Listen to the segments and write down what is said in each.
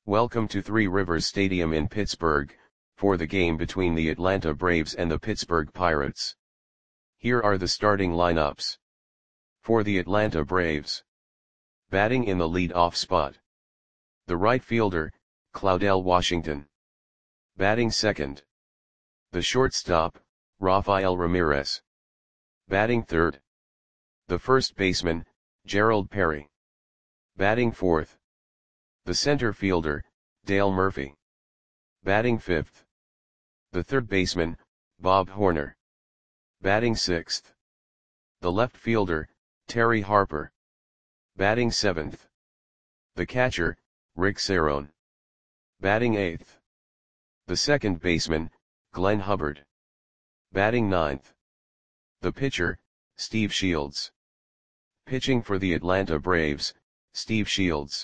Welcome to Three Rivers Stadium in Pittsburgh, for the game between the Atlanta Braves and the Pittsburgh Pirates. Here are the starting lineups. For the Atlanta Braves. Batting in the lead-off spot. The right fielder, Claudell Washington. Batting second. The shortstop, Rafael Ramirez. Batting third. The first baseman, Gerald Perry. Batting fourth. The center fielder, Dale Murphy. Batting fifth. The third baseman, Bob Horner. Batting sixth. The left fielder, Terry Harper. Batting seventh. The catcher, Rick Cerone. Batting eighth. The second baseman, Glenn Hubbard. Batting ninth. The pitcher, Steve Shields. Pitching for the Atlanta Braves, Steve Shields.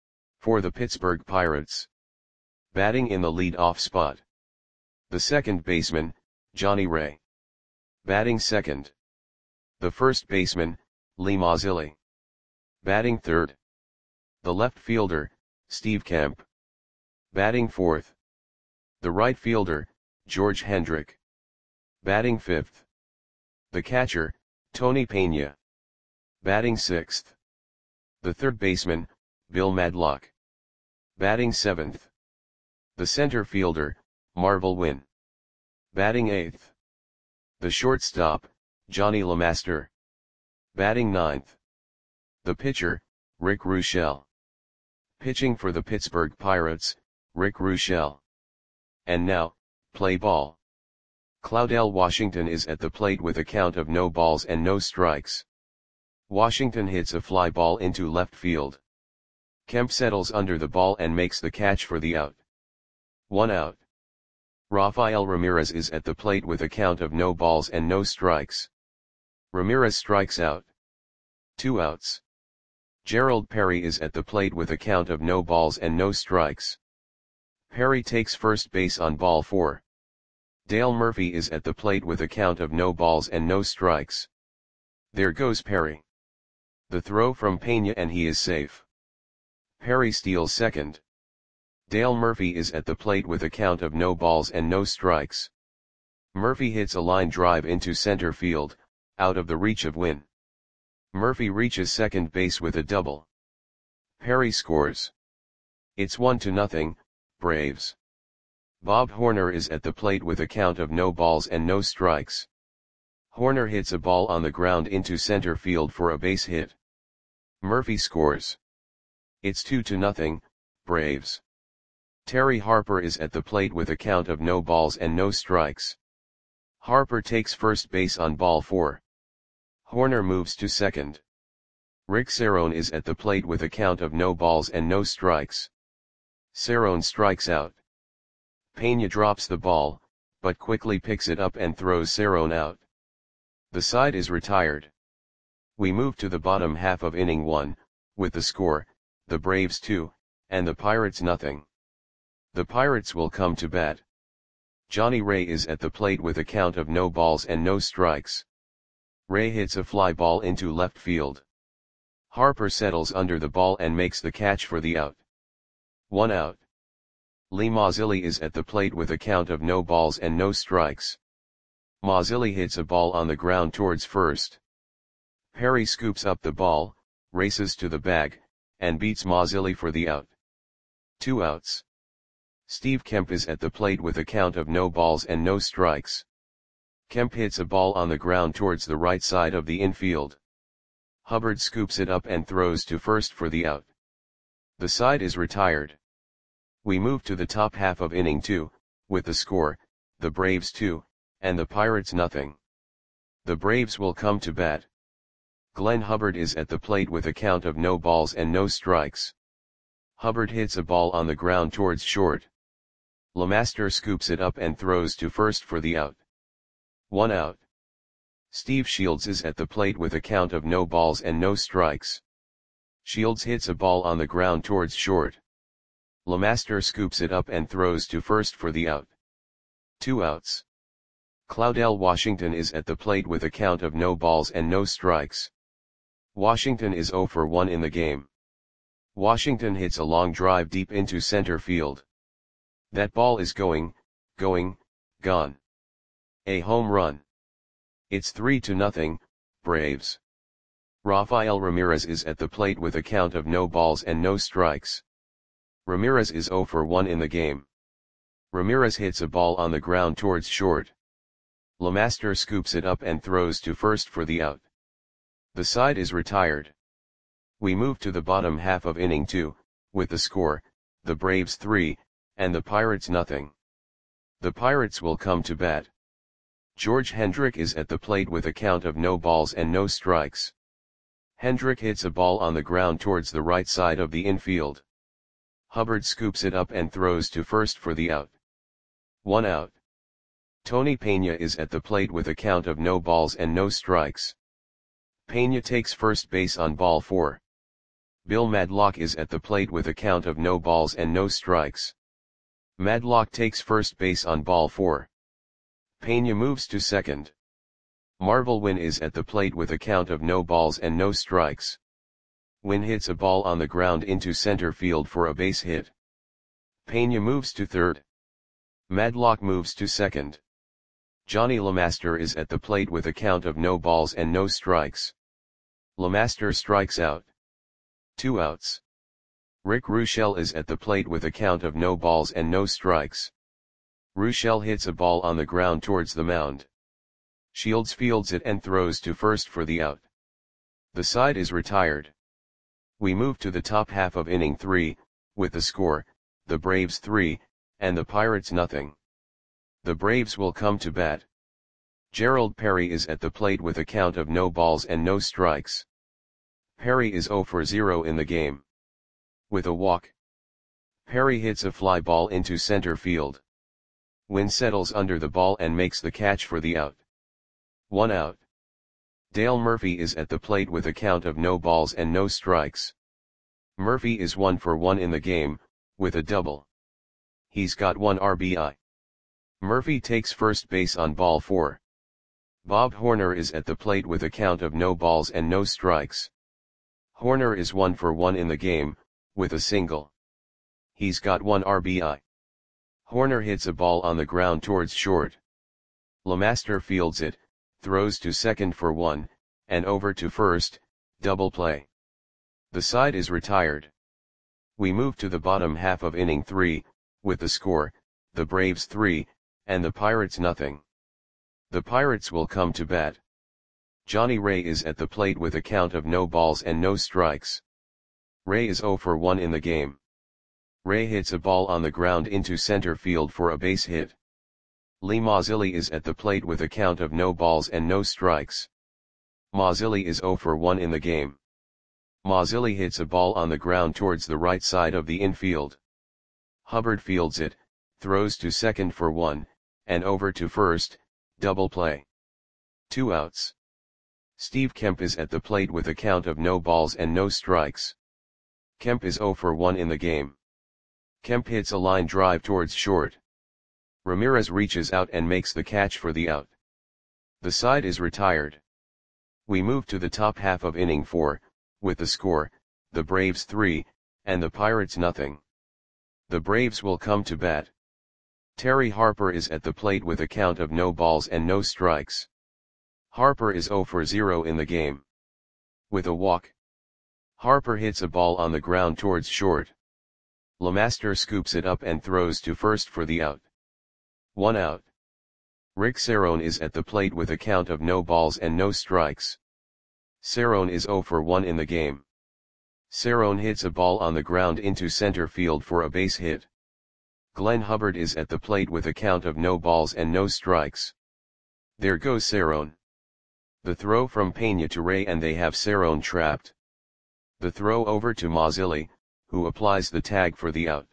For the Pittsburgh Pirates. Batting in the lead-off spot. The second baseman, Johnny Ray. Batting second. The first baseman, Lee Mazzilli. Batting third. The left fielder, Steve Kemp. Batting fourth. The right fielder, George Hendrick. Batting fifth. The catcher, Tony Pena. Batting sixth. The third baseman, Bill Madlock. Batting seventh. The center fielder, Marvel Wynn. Batting eighth. The shortstop, Johnny LeMaster. Batting ninth. The pitcher, Rick Ruschel. Pitching for the Pittsburgh Pirates, Rick Ruschel. And now, play ball. Claudell Washington is at the plate with a count of no balls and no strikes. Washington hits a fly ball into left field. Kemp settles under the ball and makes the catch for the out. 1 out. Rafael Ramirez is at the plate with a count of no balls and no strikes. Ramirez strikes out. 2 outs. Gerald Perry is at the plate with a count of no balls and no strikes. Perry takes first base on ball 4. Dale Murphy is at the plate with a count of no balls and no strikes. There goes Perry. The throw from Pena and he is safe. Perry steals second. Dale Murphy is at the plate with a count of no balls and no strikes. Murphy hits a line drive into center field, out of the reach of Wynn. Murphy reaches second base with a double. Perry scores. It's 1-0, Braves. Bob Horner is at the plate with a count of no balls and no strikes. Horner hits a ball on the ground into center field for a base hit. Murphy scores. It's 2-0, Braves. Terry Harper is at the plate with a count of no balls and no strikes. Harper takes first base on ball 4. Horner moves to second. Rick Cerone is at the plate with a count of no balls and no strikes. Cerone strikes out. Pena drops the ball, but quickly picks it up and throws Cerone out. The side is retired. We move to the bottom half of inning 1, with the score, the Braves 2, and the Pirates nothing. The Pirates will come to bat. Johnny Ray is at the plate with a count of no balls and no strikes. Ray hits a fly ball into left field. Harper settles under the ball and makes the catch for the out. 1 out. Lee Mazzilli is at the plate with a count of no balls and no strikes. Mazzilli hits a ball on the ground towards first. Perry scoops up the ball, races to the bag, and beats Mazzilli for the out. 2 outs. Steve Kemp is at the plate with a count of no balls and no strikes. Kemp hits a ball on the ground towards the right side of the infield. Hubbard scoops it up and throws to first for the out. The side is retired. We move to the top half of inning 2, with the score, the Braves 2, and the Pirates nothing. The Braves will come to bat. Glenn Hubbard is at the plate with a count of no balls and no strikes. Hubbard hits a ball on the ground towards short. LeMaster scoops it up and throws to first for the out. 1 out. Steve Shields is at the plate with a count of no balls and no strikes. Shields hits a ball on the ground towards short. LeMaster scoops it up and throws to first for the out. 2 outs. Claudell Washington is at the plate with a count of no balls and no strikes. Washington is 0 for 1 in the game. Washington hits a long drive deep into center field. That ball is going, gone. A home run. It's 3-0, Braves. Rafael Ramirez is at the plate with a count of no balls and no strikes. Ramirez is 0 for 1 in the game. Ramirez hits a ball on the ground towards short. LeMaster scoops it up and throws to first for the out. The side is retired. We move to the bottom half of inning 2, with the score, the Braves 3, and the Pirates nothing. The Pirates will come to bat. George Hendrick is at the plate with a count of no balls and no strikes. Hendrick hits a ball on the ground towards the right side of the infield. Hubbard scoops it up and throws to first for the out. 1 out. Tony Peña is at the plate with a count of no balls and no strikes. Peña takes first base on ball 4. Bill Madlock is at the plate with a count of no balls and no strikes. Madlock takes first base on ball 4. Peña moves to second. Marvel Wynn is at the plate with a count of no balls and no strikes. Wynn hits a ball on the ground into center field for a base hit. Peña moves to third. Madlock moves to second. Johnny LeMaster is at the plate with a count of no balls and no strikes. LeMaster strikes out. 2 outs. Rick Ruschel is at the plate with a count of no balls and no strikes. Ruschel hits a ball on the ground towards the mound. Shields fields it and throws to first for the out. The side is retired. We move to the top half of inning 3, with the score, the Braves 3, and the Pirates nothing. The Braves will come to bat. Gerald Perry is at the plate with a count of no balls and no strikes. Perry is 0 for 0 in the game. With a walk. Perry hits a fly ball into center field. Wynn settles under the ball and makes the catch for the out. 1 out. Dale Murphy is at the plate with a count of no balls and no strikes. Murphy is 1 for 1 in the game, with a double. He's got 1 RBI. Murphy takes first base on ball 4. Bob Horner is at the plate with a count of no balls and no strikes. Horner is 1 for 1 in the game, with a single. He's got 1 RBI. Horner hits a ball on the ground towards short. LeMaster fields it, throws to second for 1, and over to first, double play. The side is retired. We move to the bottom half of inning 3, with the score, the Braves 3, and the Pirates nothing. The Pirates will come to bat. Johnny Ray is at the plate with a count of no balls and no strikes. Ray is 0 for 1 in the game. Ray hits a ball on the ground into center field for a base hit. Lee Mazzilli is at the plate with a count of no balls and no strikes. Mazzilli is 0 for 1 in the game. Mazzilli hits a ball on the ground towards the right side of the infield. Hubbard fields it, throws to second for 1, and over to first, double play. 2 outs. Steve Kemp is at the plate with a count of no balls and no strikes. Kemp is 0 for 1 in the game. Kemp hits a line drive towards short. Ramirez reaches out and makes the catch for the out. The side is retired. We move to the top half of inning 4, with the score, the Braves 3, and the Pirates nothing. The Braves will come to bat. Terry Harper is at the plate with a count of no balls and no strikes. Harper is 0 for 0 in the game. With a walk. Harper hits a ball on the ground towards short. LeMaster scoops it up and throws to first for the out. 1 out. Rick Cerone is at the plate with a count of no balls and no strikes. Cerone is 0 for 1 in the game. Cerone hits a ball on the ground into center field for a base hit. Glenn Hubbard is at the plate with a count of no balls and no strikes. There goes Cerone. The throw from Peña to Ray and they have Cerone trapped. The throw over to Mazzilli, who applies the tag for the out.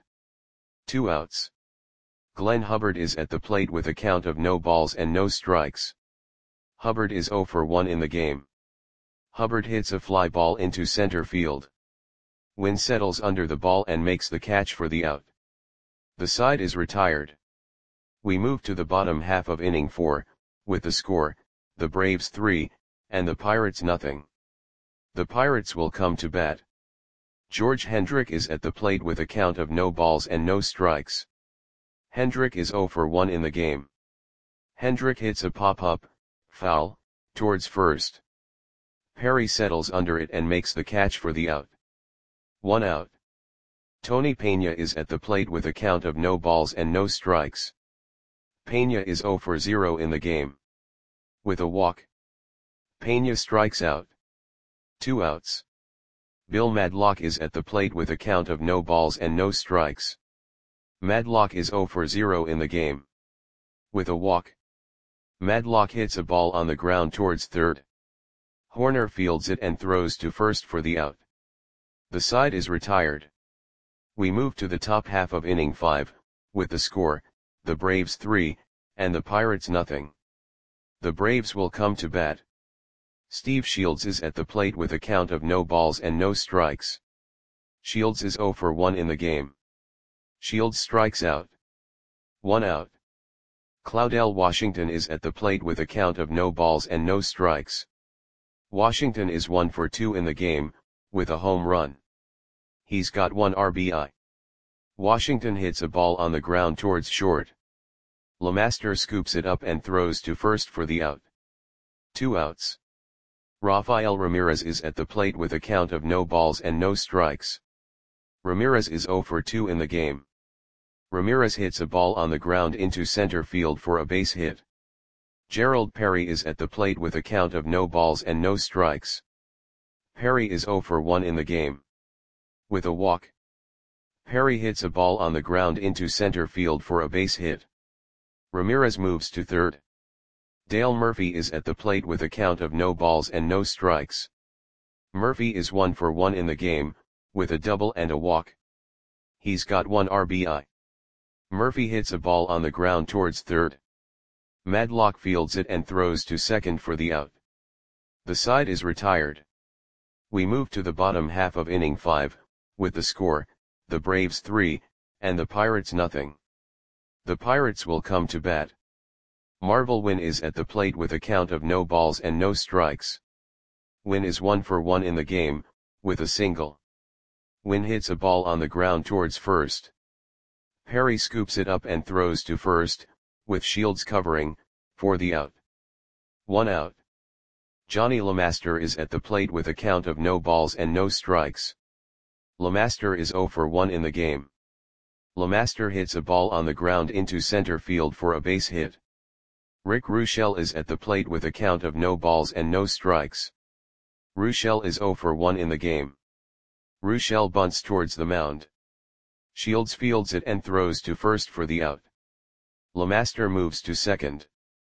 2 outs. Glenn Hubbard is at the plate with a count of no balls and no strikes. Hubbard is 0 for 1 in the game. Hubbard hits a fly ball into center field. Wynn settles under the ball and makes the catch for the out. The side is retired. We move to the bottom half of inning 4, with the score, the Braves 3, and the Pirates nothing. The Pirates will come to bat. George Hendrick is at the plate with a count of no balls and no strikes. Hendrick is 0 for 1 in the game. Hendrick hits a pop-up, foul, towards first. Perry settles under it and makes the catch for the out. 1 out. Tony Peña is at the plate with a count of no balls and no strikes. Peña is 0 for 0 in the game. With a walk, Peña strikes out. 2 outs. Bill Madlock is at the plate with a count of no balls and no strikes. Madlock is 0 for 0 in the game. With a walk, Madlock hits a ball on the ground towards third. Horner fields it and throws to first for the out. The side is retired. We move to the top half of inning 5, with the score, the Braves 3, and the Pirates nothing. The Braves will come to bat. Steve Shields is at the plate with a count of no balls and no strikes. Shields is 0 for 1 in the game. Shields strikes out. 1 out. Claudell Washington is at the plate with a count of no balls and no strikes. Washington is 1 for 2 in the game, with a home run. He's got 1 RBI. Washington hits a ball on the ground towards short. LeMaster scoops it up and throws to first for the out. 2 outs. Rafael Ramirez is at the plate with a count of no balls and no strikes. Ramirez is 0 for 2 in the game. Ramirez hits a ball on the ground into center field for a base hit. Gerald Perry is at the plate with a count of no balls and no strikes. Perry is 0 for 1 in the game. With a walk, Perry hits a ball on the ground into center field for a base hit. Ramirez moves to third. Dale Murphy is at the plate with a count of no balls and no strikes. Murphy is 1 for 1 in the game, with a double and a walk. He's got 1 RBI. Murphy hits a ball on the ground towards third. Madlock fields it and throws to second for the out. The side is retired. We move to the bottom half of inning 5, with the score, the Braves 3, and the Pirates nothing. The Pirates will come to bat. Marvel Wynn is at the plate with a count of no balls and no strikes. Wynn is 1 for 1 in the game, with a single. Wynn hits a ball on the ground towards first. Perry scoops it up and throws to first, with Shields covering, for the out. 1 out. Johnny LeMaster is at the plate with a count of no balls and no strikes. LeMaster is 0 for 1 in the game. LeMaster hits a ball on the ground into center field for a base hit. Rick Ruschel is at the plate with a count of no balls and no strikes. Ruschel is 0 for 1 in the game. Ruschel bunts towards the mound. Shields fields it and throws to first for the out. LeMaster moves to second.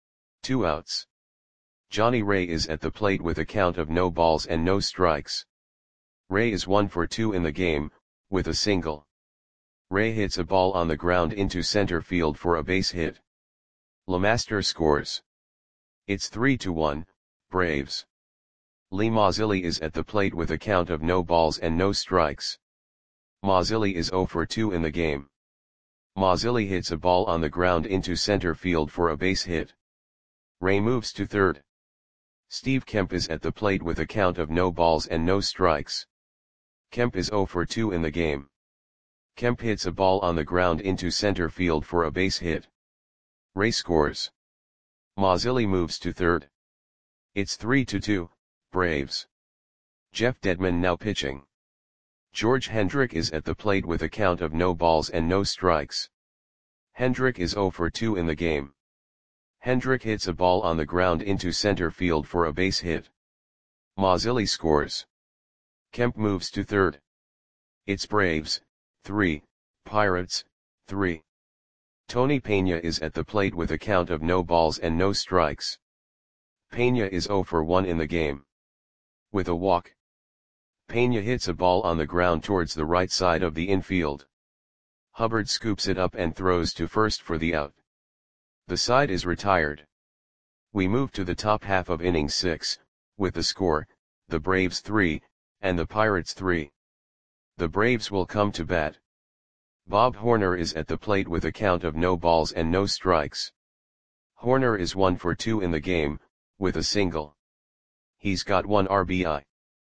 2 outs. Johnny Ray is at the plate with a count of no balls and no strikes. Ray is 1 for 2 in the game, with a single. Ray hits a ball on the ground into center field for a base hit. LeMaster scores. It's 3-1, Braves. Lee Mazzilli is at the plate with a count of no balls and no strikes. Mazzilli is 0 for 2 in the game. Mazzilli hits a ball on the ground into center field for a base hit. Ray moves to third. Steve Kemp is at the plate with a count of no balls and no strikes. Kemp is 0 for 2 in the game. Kemp hits a ball on the ground into center field for a base hit. Ray scores. Mazzilli moves to third. It's 3-2, Braves. Jeff Dedman now pitching. George Hendrick is at the plate with a count of no balls and no strikes. Hendrick is 0 for 2 in the game. Hendrick hits a ball on the ground into center field for a base hit. Mazzilli scores. Kemp moves to third. It's Braves, 3, Pirates, 3. Tony Peña is at the plate with a count of no balls and no strikes. Peña is 0 for 1 in the game. With a walk, Peña hits a ball on the ground towards the right side of the infield. Hubbard scoops it up and throws to first for the out. The side is retired. We move to the top half of inning 6, with the score, the Braves 3, and the Pirates 3. The Braves will come to bat. Bob Horner is at the plate with a count of no balls and no strikes. Horner is 1 for 2 in the game, with a single. He's got 1 RBI.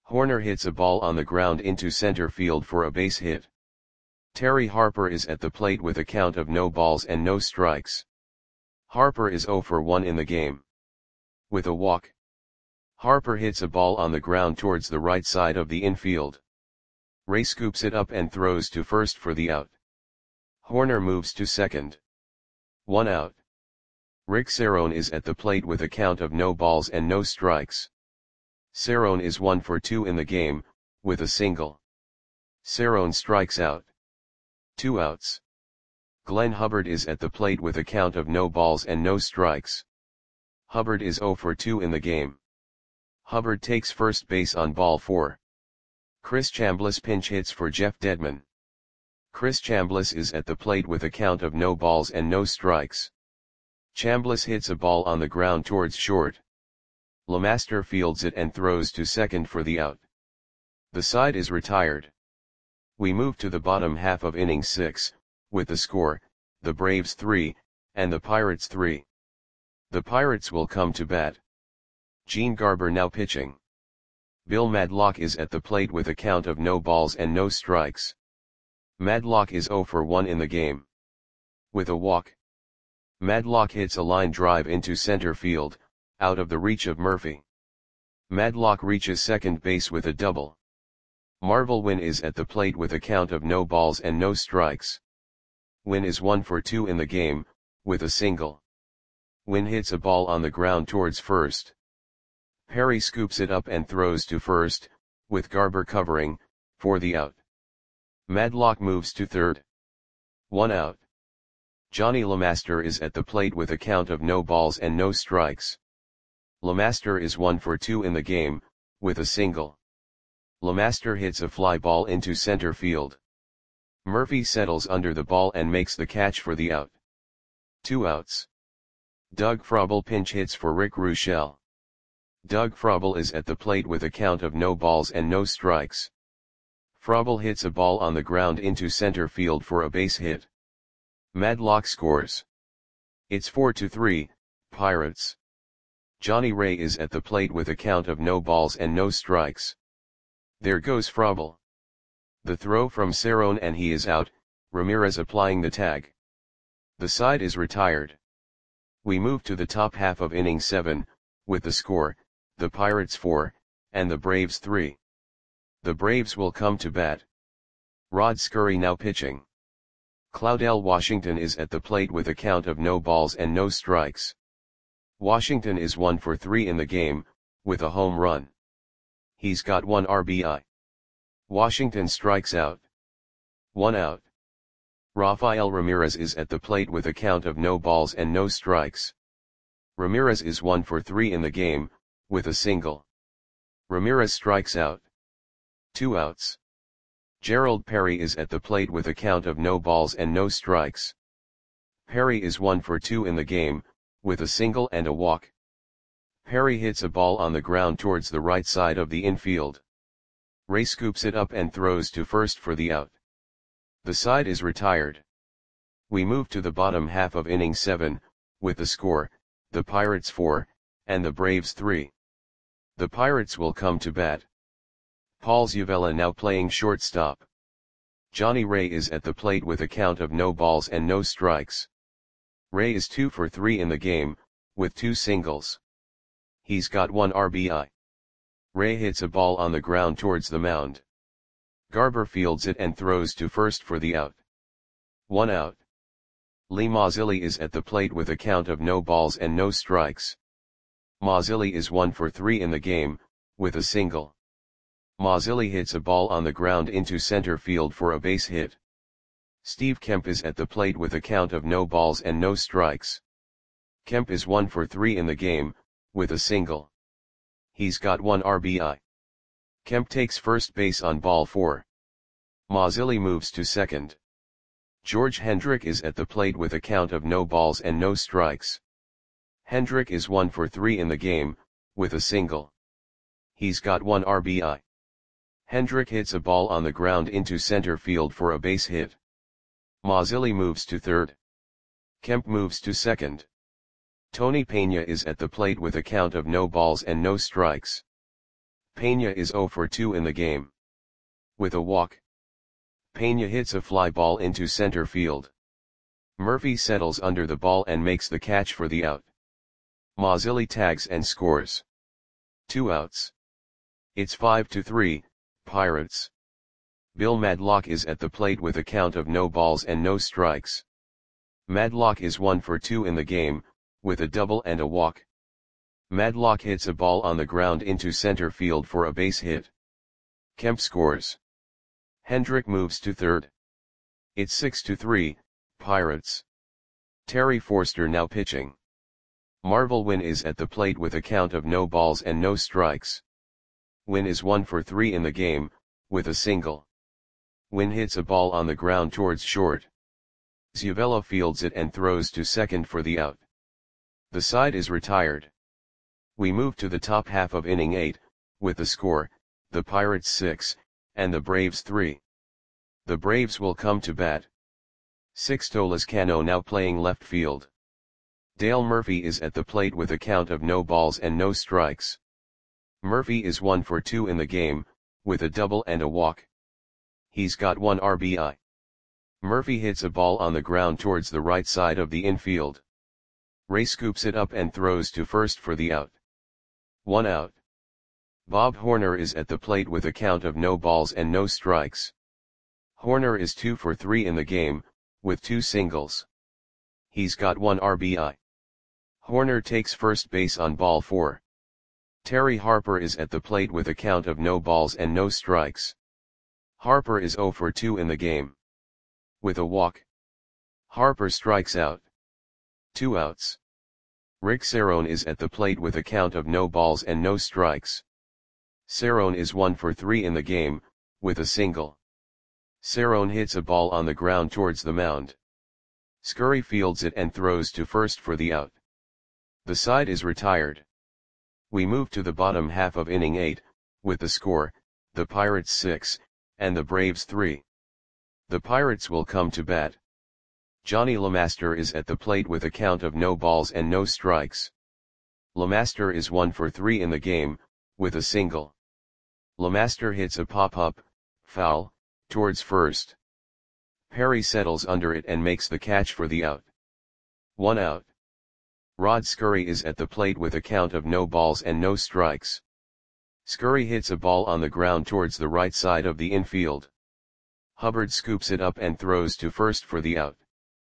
Horner hits a ball on the ground into center field for a base hit. Terry Harper is at the plate with a count of no balls and no strikes. Harper is 0 for 1 in the game. With a walk, Harper hits a ball on the ground towards the right side of the infield. Ray scoops it up and throws to first for the out. Horner moves to second. 1 out. Rick Cerrone is at the plate with a count of no balls and no strikes. Cerrone is 1 for 2 in the game, with a single. Cerrone strikes out. 2 outs. Glenn Hubbard is at the plate with a count of no balls and no strikes. Hubbard is 0 for 2 in the game. Hubbard takes first base on ball 4. Chris Chambliss pinch hits for Jeff Dedman. Chris Chambliss is at the plate with a count of no balls and no strikes. Chambliss hits a ball on the ground towards short. LeMaster fields it and throws to second for the out. The side is retired. We move to the bottom half of inning 6, with the score, the Braves 3, and the Pirates 3. The Pirates will come to bat. Gene Garber now pitching. Bill Madlock is at the plate with a count of no balls and no strikes. Madlock is 0 for 1 in the game. With a walk, Madlock hits a line drive into center field, out of the reach of Murphy. Madlock reaches second base with a double. Marvel Wynn is at the plate with a count of no balls and no strikes. Wynn is 1 for 2 in the game, with a single. Wynn hits a ball on the ground towards first. Perry scoops it up and throws to first, with Garber covering, for the out. Madlock moves to third. 1 out. Johnny LeMaster is at the plate with a count of no balls and no strikes. LeMaster is 1 for 2 in the game, with a single. LeMaster hits a fly ball into center field. Murphy settles under the ball and makes the catch for the out. 2 outs. Doug Frobel pinch hits for Rick Ruschel. Doug Frobel is at the plate with a count of no balls and no strikes. Frobel hits a ball on the ground into center field for a base hit. Madlock scores. It's 4-3, Pirates. Johnny Ray is at the plate with a count of no balls and no strikes. There goes Frobel. The throw from Cerrone and he is out, Ramirez applying the tag. The side is retired. We move to the top half of inning 7, with the score, the Pirates 4, and the Braves 3. The Braves will come to bat. Rod Scurry now pitching. Claudell Washington is at the plate with a count of no balls and no strikes. Washington is 1 for 3 in the game, with a home run. He's got 1 RBI. Washington strikes out. 1 out. Rafael Ramirez is at the plate with a count of no balls and no strikes. Ramirez is 1 for 3 in the game, with a single. Ramirez strikes out. 2 outs. Gerald Perry is at the plate with a count of no balls and no strikes. Perry is 1 for 2 in the game, with a single and a walk. Perry hits a ball on the ground towards the right side of the infield. Ray scoops it up and throws to first for the out. The side is retired. We move to the bottom half of inning 7, with the score, the Pirates 4, and the Braves 3. The Pirates will come to bat. Paul Zuvella now playing shortstop. Johnny Ray is at the plate with a count of no balls and no strikes. Ray is 2 for 3 in the game, with 2 singles. He's got 1 RBI. Ray hits a ball on the ground towards the mound. Garber fields it and throws to first for the out. 1 out. Lee Mazzilli is at the plate with a count of no balls and no strikes. Mazzilli is 1 for 3 in the game, with a single. Mazzilli hits a ball on the ground into center field for a base hit. Steve Kemp is at the plate with a count of no balls and no strikes. Kemp is 1 for 3 in the game, with a single. He's got 1 RBI. Kemp takes first base on ball 4. Mazzilli moves to second. George Hendrick is at the plate with a count of no balls and no strikes. Hendrick is 1 for 3 in the game, with a single. He's got 1 RBI. Hendrick hits a ball on the ground into center field for a base hit. Mazzilli moves to third. Kemp moves to second. Tony Pena is at the plate with a count of no balls and no strikes. Pena is 0 for 2 in the game. With a walk, Pena hits a fly ball into center field. Murphy settles under the ball and makes the catch for the out. Mazzilli tags and scores. 2 outs. It's 5-3, Pirates. Bill Madlock is at the plate with a count of no balls and no strikes. Madlock is 1 for 2 in the game, with a double and a walk. Madlock hits a ball on the ground into center field for a base hit. Kemp scores. Hendrick moves to third. It's 6-3, Pirates. Terry Forster now pitching. Marvel Wynn is at the plate with a count of no balls and no strikes. Wynn is 1 for 3 in the game, with a single. Wynn hits a ball on the ground towards short. Zuvella fields it and throws to second for the out. The side is retired. We move to the top half of inning 8, with the score, the Pirates 6, and the Braves 3. The Braves will come to bat. Sixto Lezcano now playing left field. Dale Murphy is at the plate with a count of no balls and no strikes. Murphy is 1 for 2 in the game, with a double and a walk. He's got 1 RBI. Murphy hits a ball on the ground towards the right side of the infield. Ray scoops it up and throws to first for the out. 1 out. Bob Horner is at the plate with a count of no balls and no strikes. Horner is 2 for 3 in the game, with 2 singles. He's got 1 RBI. Horner takes first base on ball 4. Terry Harper is at the plate with a count of no balls and no strikes. Harper is 0 for 2 in the game. With a walk, Harper strikes out. 2 outs. Rick Cerrone is at the plate with a count of no balls and no strikes. Cerrone is 1 for 3 in the game, with a single. Cerrone hits a ball on the ground towards the mound. Scurry fields it and throws to first for the out. The side is retired. We move to the bottom half of inning 8, with the score, the Pirates 6, and the Braves 3. The Pirates will come to bat. Johnny LeMaster is at the plate with a count of no balls and no strikes. LeMaster is 1 for 3 in the game, with a single. LeMaster hits a pop-up, foul, towards first. Perry settles under it and makes the catch for the out. 1 out. Rod Scurry is at the plate with a count of no balls and no strikes. Scurry hits a ball on the ground towards the right side of the infield. Hubbard scoops it up and throws to first for the out.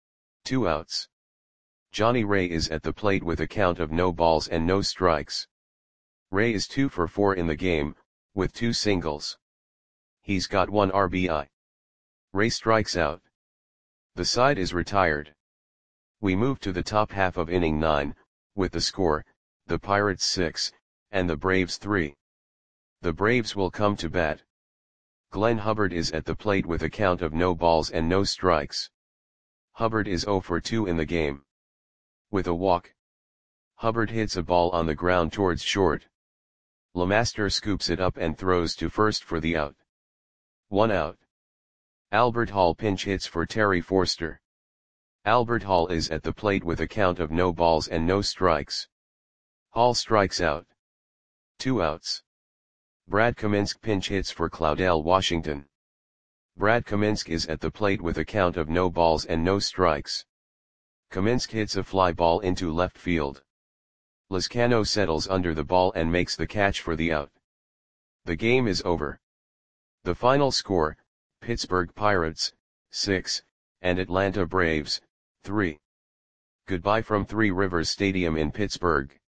2 outs. Johnny Ray is at the plate with a count of no balls and no strikes. Ray is 2 for 4 in the game, with 2 singles. He's got 1 RBI. Ray strikes out. The side is retired. We move to the top half of inning 9, with the score, the Pirates 6, and the Braves 3. The Braves will come to bat. Glenn Hubbard is at the plate with a count of no balls and no strikes. Hubbard is 0 for 2 in the game. With a walk, Hubbard hits a ball on the ground towards short. LeMaster scoops it up and throws to first for the out. 1 out. Albert Hall pinch hits for Terry Forster. Albert Hall is at the plate with a count of no balls and no strikes. Hall strikes out. 2 outs. Brad Kaminsky pinch hits for Claudell Washington. Brad Kaminsky is at the plate with a count of no balls and no strikes. Kaminsky hits a fly ball into left field. Lezcano settles under the ball and makes the catch for the out. The game is over. The final score, Pittsburgh Pirates, 6, and Atlanta Braves, 3. Goodbye from Three Rivers Stadium in Pittsburgh.